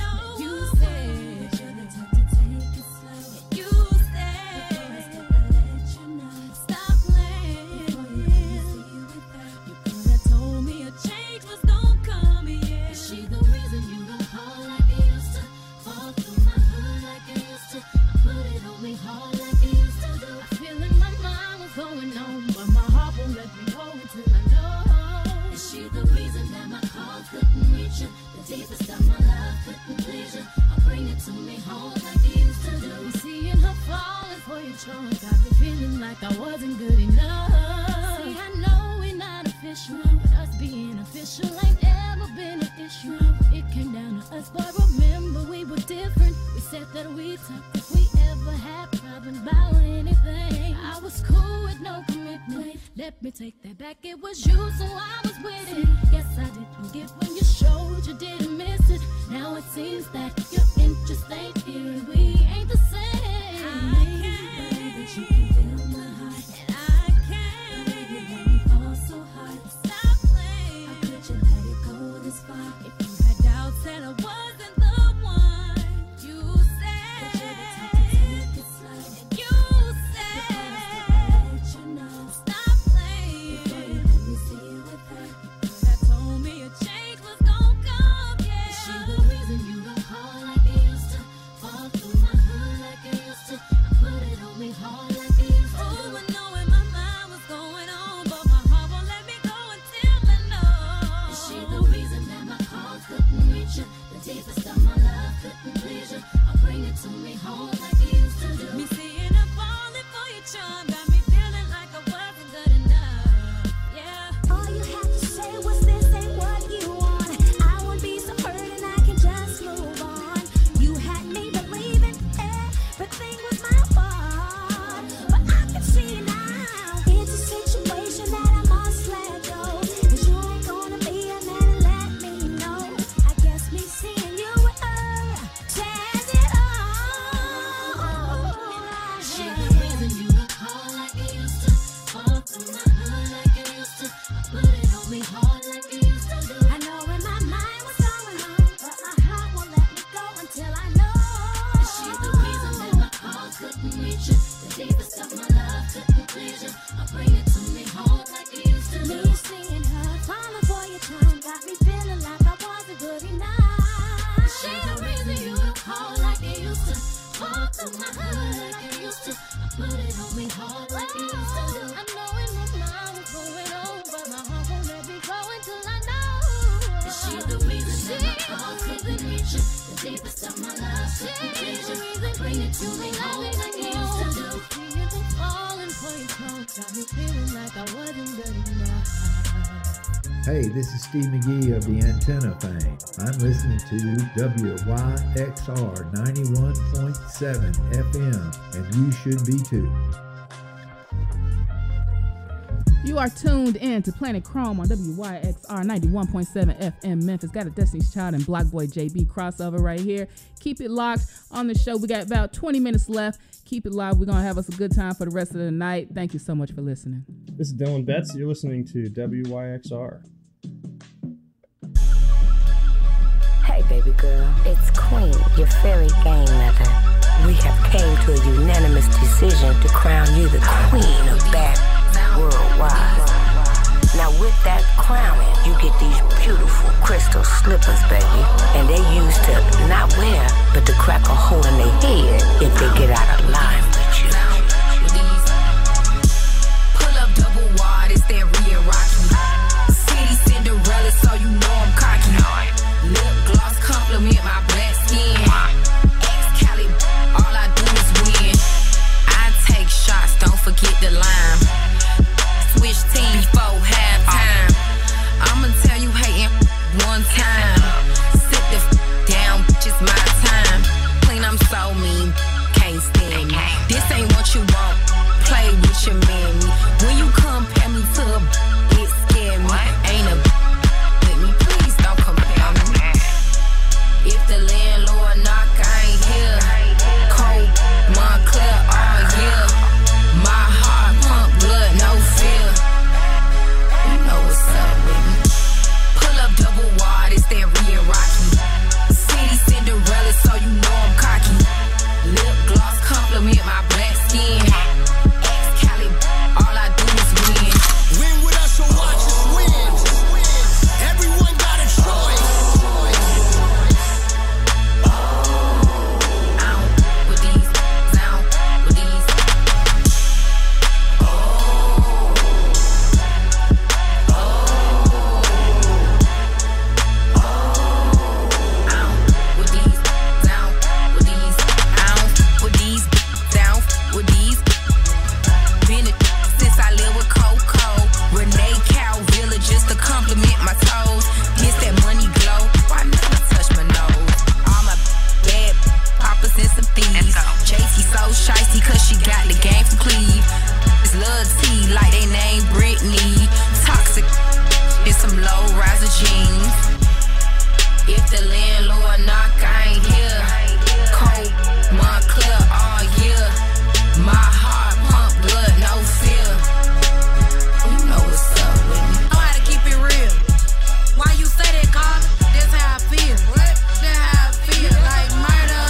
Deepest of my love couldn't please you. I'll bring it to me home like you used to do. Seeing her falling for your charm got me feeling like I wasn't good enough. See, I know we're not official, but us being official ain't ever been an issue. It came down to us, but remember we were different. We said that we talked if we ever had problems about anything. I was cool with no commitment. Let me take that back. It was you, so I was with it. Yes, I didn't get when you showed you didn't miss it. Now it seems that your interest ain't here and we ain't the same. I can't believe that you can feel my heart, and I can't believe you let me fall so hard. Stop playing. How could you let it go fall to the nature. The deepest of my love, second treasure. Bring it to me, like I used to do. Falling for your clothes, got me feeling like I wasn't good enough. Hey, this is Steve McGee of the Antenna Fame. I'm listening to W Y X R ninety-one point seven F M, and you should be too. You are tuned in to Planet Chrome on W Y X R ninety-one point seven F M Memphis. Got a Destiny's Child and Block Boy J B crossover right here. Keep it locked on the show. We got about twenty minutes left. Keep it live. We're going to have us a good time for the rest of the night. Thank you so much for listening. This is Dylan Betts. You're listening to W Y X R. Hey, baby girl. It's Queen, your fairy game mother. We have came to a unanimous decision to crown you the queen of bad worldwide. Now with that crowning, you get these beautiful crystal slippers, baby. And they used to not wear, but to crack a hole in their head if they get out of line with you. Pull up double wide, it's that Rhea Rocky. City Cinderella, so you know I'm cocky. Lip gloss compliment my black skin. Ex-Cali, all I do is win. I take shots, don't forget the lime. Switch team before halftime. I'ma tell you hating one time. Sit the f down, just my time. Clean, I'm so mean, can't stand me. This ain't what you want, play with your mammy. When you compare me to a it scare me. Ain't a with me, please don't compare me. If the landlord knock, I ain't here. Cold, Montclair all year. My heart pump blood, no fear. You know what's up with me. Pull up double wide, it's that Rhea Rocky. City Cinderella, so you know I'm cocky. Lip gloss compliment my black skin. Ex-Cali, all I do is win. Win with us or watch us win. Everyone got a choice. Out with these, down with these. With these, down with these, out with these, down with these. Been a since I live with Coco. Renee Calvilla just to compliment my toes. Miss that money glow. Why never touch my nose? All my bad poppers and some thieves. Chasey so shicey cause she got the game from Cleve. It's love tea like they name Britney. Toxic in some low riser jeans. If the landlord knock, I ain't here. Cold, Montclair all year. My heart pump blood, no fear. You know what's up with me. Know how to keep it real. Why you say that, Carl? That's how I feel. What? That's how I feel. Like murder.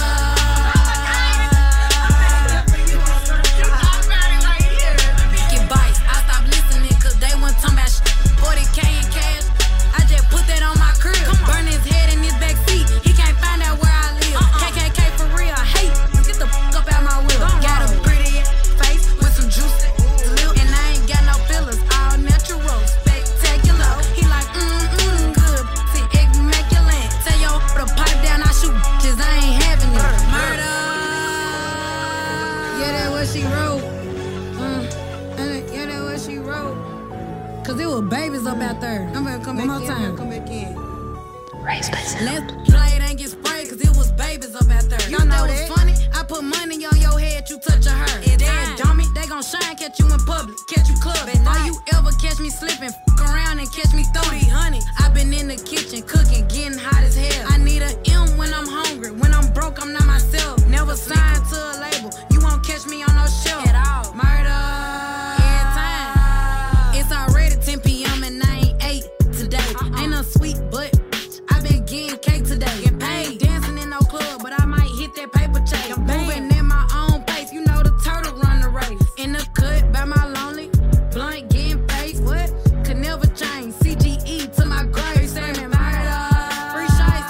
Get bites. I stopped listening cause they wasn't talking about shit. forty K in cash. I just put that on my crib. Burn his head in his back seat. He can't find out where I live. K K K for real. Hate. Get the fuck up out my wheel. Got a pretty face with some juice. And I ain't got no fillers. All natural. Spectacular. He like, mm mm, good. See, immaculate. Tell yo, put a pipe down. I shoot bitches. I ain't having it. Murder. Yeah, that's what she wrote. Mm. Yeah, that's what she wrote. Cause it was babies up out there. I'm gonna come One more time. Come back in. Let's play it and get sprayed cause it was babies up out there. You know what's funny? I put money on your head, you touch a her. Dead dummy, they gon' shine, catch you in public, catch you clubbing. All you ever catch me slipping, f around and catch me throwing honey. I been in the kitchen cooking, getting hot as hell. I need a M when I'm hungry. When I'm broke, I'm not myself. Never signed to a label. You won't catch me on no shelf at all. Murder. Every time. It's already ten P M and I ain't ate today. Ain't no sweet, but I been getting cake today. Get paid. Dancing in no club, but I might hit that paper chase. I'm moving in my own pace. You know the turtle run the race. In the cut by my lonely blunt getting paid. What? Could never change. C G E to my grave. Screaming murder. Free shice.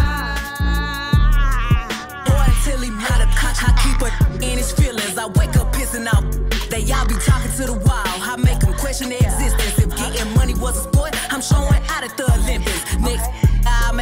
Boy, till he not a cock, I keep her in his feelings. I wake up pissing out. They y'all be talking to the wild. I make them question their existence. If getting money was a sport, I'm showing out at the Olympics. Next, I make famous.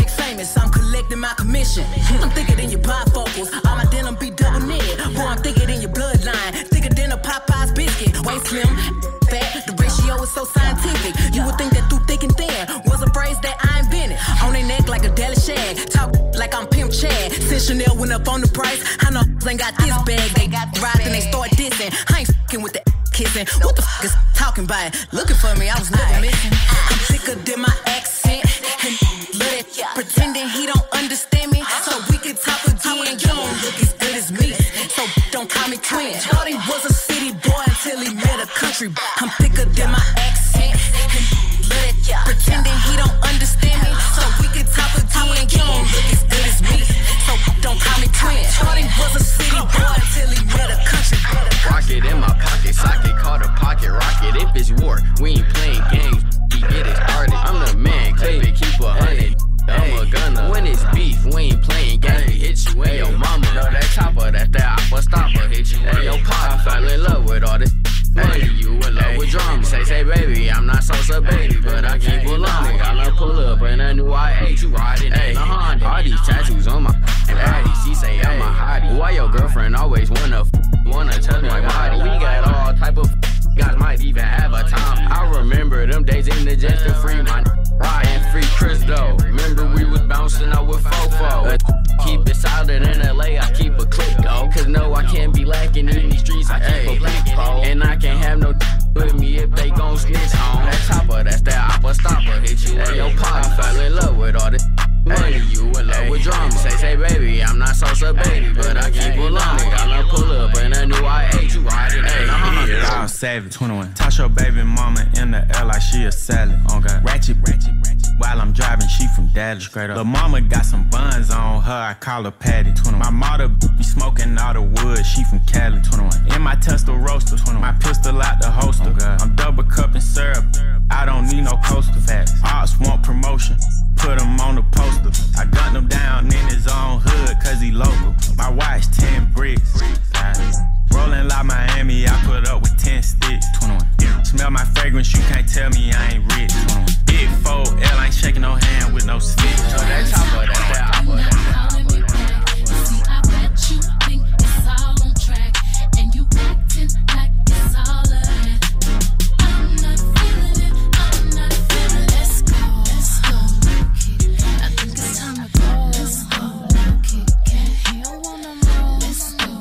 business. I'm collecting my commission. I'm thicker than your bifocals. All my denim be double knit. Boy, I'm thicker than your bloodline. Thicker than a Popeye's biscuit. Waist slim, fat. The ratio is so scientific. You would think that through thick and thin was a phrase that I invented. On their neck like a Dallas shag. Talk like I'm Pimp Chad. Since Chanel went up on the price, I know ain't got this bag. They got ride and they start dissing. I ain't fucking with the kissing. What the fuck is talking about? Looking for me, I was never missing. I'm thicker than my accent. And let it pretending he don't understand me. So we can talk again. You don't look as good as me. So don't call me twin. Shorty was a city boy until he met a country. I'm thicker than my accent. And let it pretending he don't understand me. So we can talk again. You don't look as good as me. So don't call me twin. Shorty was a city boy until he met a country. Rocket in my pocket, socket, call the pocket rocket. If it's war, we ain't playing games. We get it started. I'm the man, clip it, keep a hundred. I'm a gunner. When it's beef, we ain't playing games. We hit you and your mama. No, that chopper, that's that oppa stopper. Hit you and your pop. I fell in love with all this money. You in love with drama. Say, say, baby, I'm not Sosa, baby, but I keep pull on it. I learn pull up in a new I eight. You riding in a Honda. All these tattoos on my body. She say I'm a hottie. Why your girlfriend always wanna f- wanna touch my body? We got all type of guys might even have a time. I remember them days in the jet to free my riding free Chris though. Remember we was bouncing out with Fofo. Keep it solid in L A, I keep a click though. Cause no, I can't be lacking in these streets. I keep a black pole. And I can't have no with me if they gon' snitch on that chopper. That's that oppa stopper. Hit you in your pot. I fell in love with all this money. You in love with drama. Say, say, baby, I'm not Sosa, baby, but I keep pull on it. I learn pull up in a new I eight. You riding in a Honda. Y'all savage, twenty-one. Toss your baby mama in the air like she a salad. Okay. Ratchet, ratchet, ratchet. While I'm driving, she from Dallas. Straight up. Lil' mama got some buns on her, I call her Patty. twenty-one. My mother be smoking all the wood, she from Cali. twenty-one. In my Tesla roaster, twenty-one. My pistol out the holster. Okay. I'm double cupping syrup, I don't need no coaster. Facts. Ops want promotion, put him on the poster. I gunned him down in his own hood, cause he local. My watch ten bricks. Rolling like Miami, I put up with ten sticks. twenty-one. Smell my fragrance, you can't tell me I ain't rich. twenty-one. Big four L, ain't shaking no hand with no stick. Oh, that chopper, that's that oppa, that's that oppa. See, I bet you think it's all on track, and you acting like it's all of that. I'm not feeling it, I'm not feeling it. Let's go, let's go, I think it's time to go. Let's go, you don't want no more. Let's go,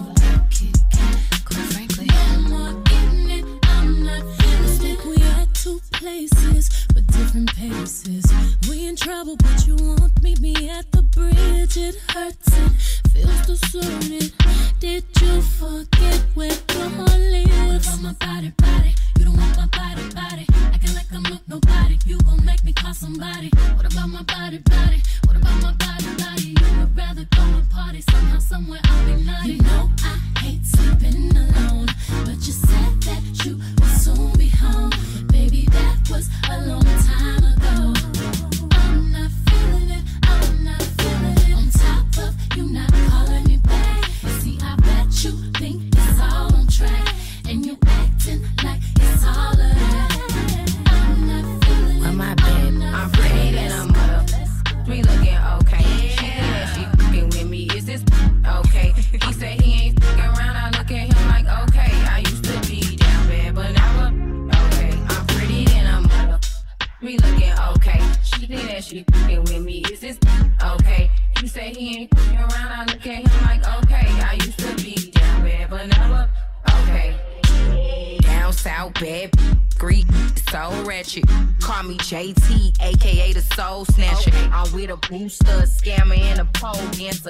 quite frankly, no more getting it, I'm not feeling it. We at two places, but different paces. We in trouble, but you won't meet me at the bridge. It hurts, it feels distorted. Did you forget where your heart lives? What about my body, body? You don't want my body, body. Acting like I'm not nobody. You gon' make me call somebody. What about my body, body? What about my body, body? You would rather go and party somehow, somewhere I'll be naughty. You know I hate sleeping alone, but you said that you would soon be home. Baby, that was a long time ago. I'm not feeling it, I'm not feeling it. On top of you not calling me back. See, I bet you think it's all on track, and you acting like it's all of that. I'm not feeling it. Well, my babe, I'm pretty and I'm up. We looking okay. She said she fucking with me. Is this okay? He said he ain't fucking around. I look at him like okay. I used to be down bad, but now I'm okay. I'm pretty and I'm up. We looking okay. She said that she fucking with me. Is this okay? He said he ain't fucking around. I look at him like okay. I used to be down bad, but now I'm okay. Down south, bad, Greek, so ratchet. Call me J T, aka the Soul Snatcher. I'm with a booster, a scammer, and a pole dancer.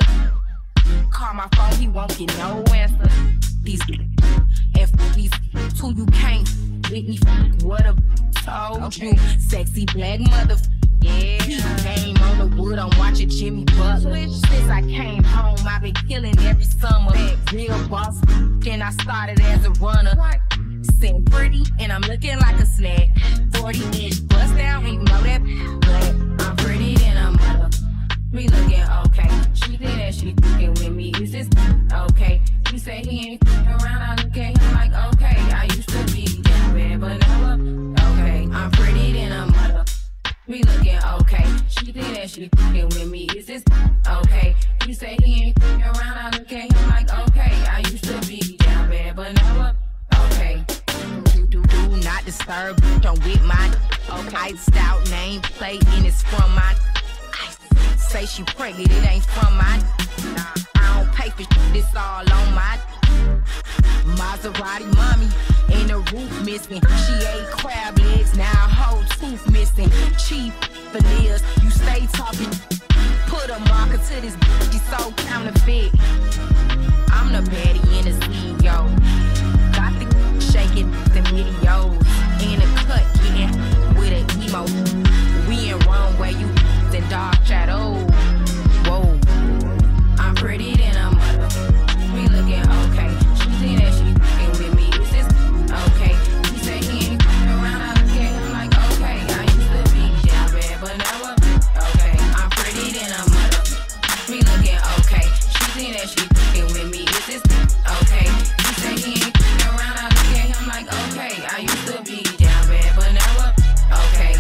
Call my phone, he won't get no answer. These and for these two, you can't with me. What a told you, sexy black mother. Yeah, came on the wood, I'm watching Jimmy Butler. Since I came home, I've been killing every summer. Real boss, then I started as a runner. Sitting pretty, and I'm looking like a snack. forty inch bust down, and you know that black. I'm pretty, then I'm up. We looking okay. She did that, she fucking with me. Is this okay? He said he ain't fucking around, I look at him like okay. I used to be down bad, but now I'm okay. I'm pretty, then I'm up. We looking okay. She did that, she fucking with me. Is this okay? You say he ain't fucking around, I look at him like, okay. I used to be down bad, but never, okay. Do, do, do not disturb, don't with my okay. Iced out name plate and it's from my. I say she pregnant, it ain't from my. Nah, I don't pay for shit, it's all on my. Maserati mommy, and the roof missing. She ate crab legs, now whole tooth missing. Cheap veneers, you stay talking. Put a marker to this bitch, she's so counterfeit. I'm the baddie in the scene, yo. Got the shaking the videos. In a cut, yeah, with an emo. We in runway, you in dark shadow. Whoa, I'm pretty than a mother. We looking okay. She think that she fucking with me. Is this okay? He say he ain't fucking around. I look at him like okay. I used to be down bad, but never okay. I'm pretty than a mother. We looking okay. She think that she fucking with me. Is this okay? He say he ain't fucking around. I look at him like okay. I used to be down bad, but never okay.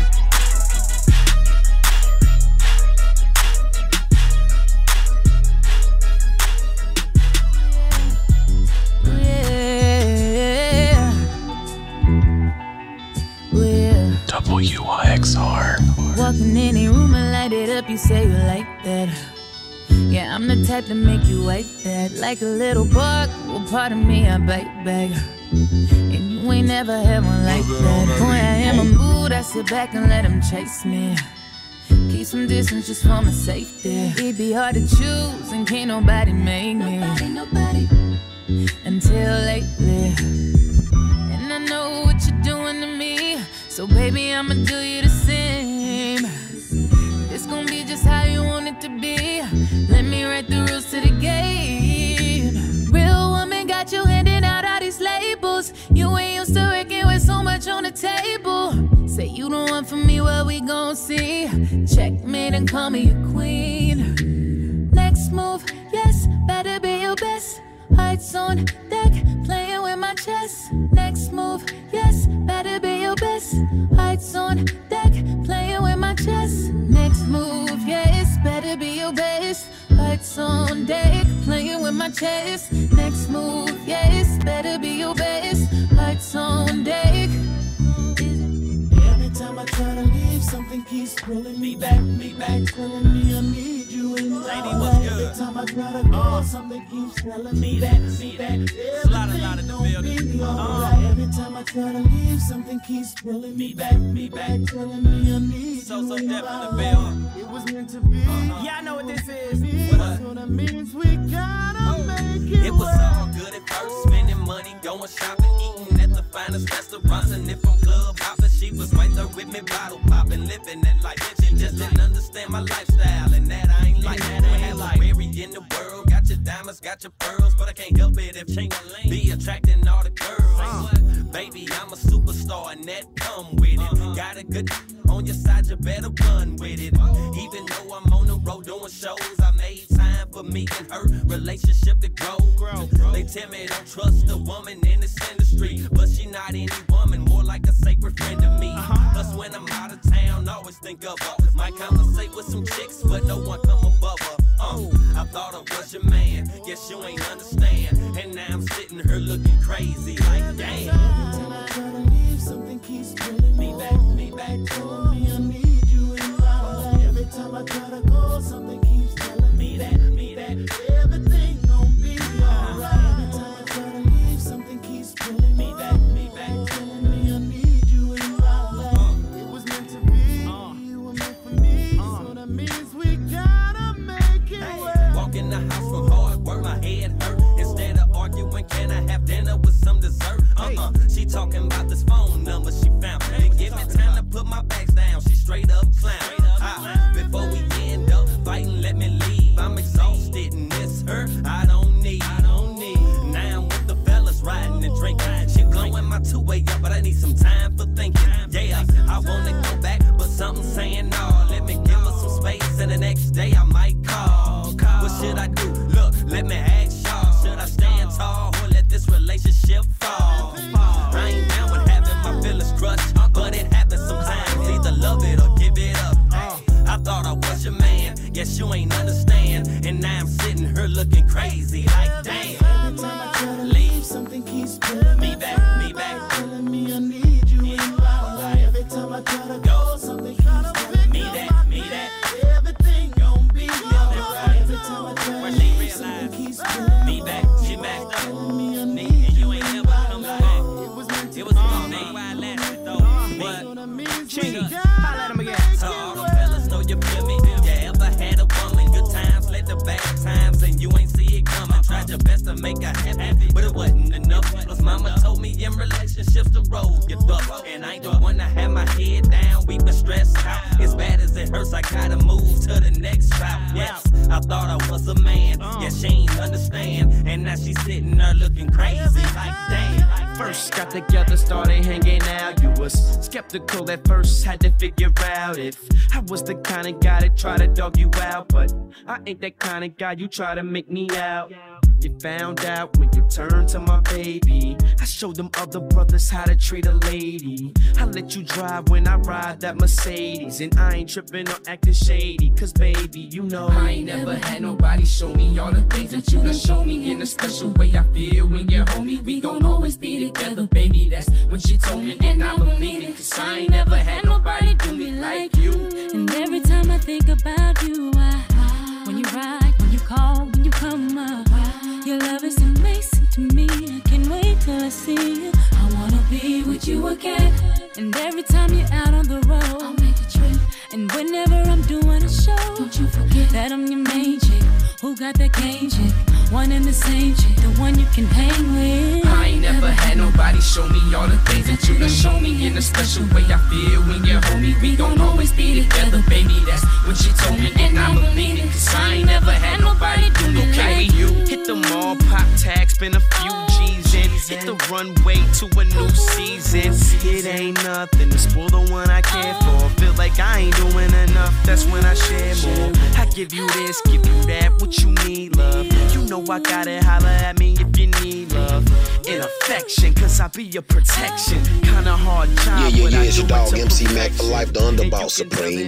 W Y X R. Walking in any room and light it up, you say you like that. Yeah, I'm the type to make you like that. Like a little bug, well, pardon me, I bite back. And you ain't never had one like that. Boy, I am a mood, I sit back and let him chase me. Keep some distance just for my safety. It'd be hard to choose and can't nobody make me. Nobody, nobody. Until lately. And I know what you're doing to me. So baby, I'ma do you the same. It's gonna be just how you want it to be. Let me write the rules to the game. Real woman got you handing out all these labels. You ain't used to working with so much on the table. Say you don't want for me, what we gon' see? Checkmate and call me a queen. Next move, yes, better be your best. Heights on deck, playing with my chest. Next move, yes, better be your best. Heights on deck, playing with my chest. Next move, yes, better be your best. Heights on deck, playing with my chest. Next move, yes, better be your best. Heights on deck. Every time I try to leave, something keeps pulling me back, me back, telling me I need you in my life. Every time I try to go, something keeps telling me that, me that everything don't be alright. Every time I try to leave, something keeps pulling me back, me back, telling me I need So, you so in deaf my in the life. bill. It was meant to be. Yeah, I know what this is. So that means we gotta make it It was work. all good at first, spending money, going shopping, eating at the finest restaurants, and if I'm club hopping, she was right there with me, bottle popping, living that life. And she just didn't understand my lifestyle, and that I ain't like that. I ain't like every in the world, got your diamonds, got your pearls, but I can't help it if she be attracting all the girls. Baby, I'm a superstar, and that come with it. Got a good on your side, you better run with it. Even though I'm on the road doing shows, I made time for me and her relationship to grow. They tell me don't trust a woman in this industry, but she not any woman, more like a sacred friend to me. Plus when I'm out of town, always think of her. Might conversate with some chicks, but no one come above her. Uh, I thought I was your man, guess you ain't understand. And now I'm sitting here looking crazy like damn. Every time I try to leave, something keeps pulling me back, me back, telling me I need you in my life. Every time I try to go, something keeps telling me that, me that everything gon' be alright. Every time I try to leave, something keeps pulling me back, me back, telling me I need you in my life. It was meant to be, you were meant for me, so that means we gotta make it work. Walk in the house from hard work, my head hurt. Instead of arguing, can I have dinner with some dessert? Uh-uh, she talking about this phone number she found. Didn't give me time to put my bags down, she straight up clown. Ah, before we end up fighting Yes, you ain't understand. And now I'm sitting here looking crazy like damn. Every time I try to leave, something keeps pulling me back, me back, telling me I need you in my life. Every time I try to go, something keeps pulling me that, me that. Everything gon' be alright. Every time I try to leave, something keeps pulling me back, she backed up, telling me I need you. And you ain't never come back. It was meant to it was a name why I lasted though. But Chinga, holla at him again. So all the fellas know you feel me. You ever had a woman? Good times led to bad times, and you ain't see it coming. Tried your best to make her happy, but it wasn't enough. Plus mama told me in relationships the road get rough, and I ain't the one to have my head down. We been stressed out. As bad as it hurts, I gotta move to the next route. Yes, I thought I was a man. Yeah, she ain't understand, and now she's sitting there looking crazy like damn. First got together, started hanging out. You was skeptical at first, had to figure out if I was the kind of guy that try to dog you out. But I ain't that kind of guy you try to make me out. You found out when you turned to my baby. I showed them other brothers how to treat a lady. I let you drive when I ride that Mercedes, and I ain't tripping or acting shady, cause baby, you know I ain't never had nobody show me all the things that you done show me. In a special way I feel when you hold me. We gon' always be together, baby, that's when she told me. And I believe it, cause I ain't never had nobody do me like you. And every time I think about you, I, when you ride, when you call, when you come up, your love is amazing to me. I can't wait till I see you. I wanna be with you again. And every time you're out on the road, I'll make a trip. And whenever I'm doing a show, don't you forget that I'm your main chick, who got that game chick, one and the same chick, the one you can hang with. I ain't never had nobody show me all the things that you done show me. In a special way I feel when you hold me. We gon' always be together, baby, that's when she told me. And I believe it, cause I ain't never had nobody do me okay, like you. Hit the mall, pop tags, spend a few G's in. Hit the runway to a new season. It ain't nothing to spoil the one I care for. Feel like I ain't doing enough, that's when I share more. I give you this, give you that, what you need, love. You know I gotta holler at me if you need love and affection, cause I be your protection. Kinda hard job, yeah, yeah, but yeah, I it's do your it dog to M C Mac for perfection. life, the underboss supreme.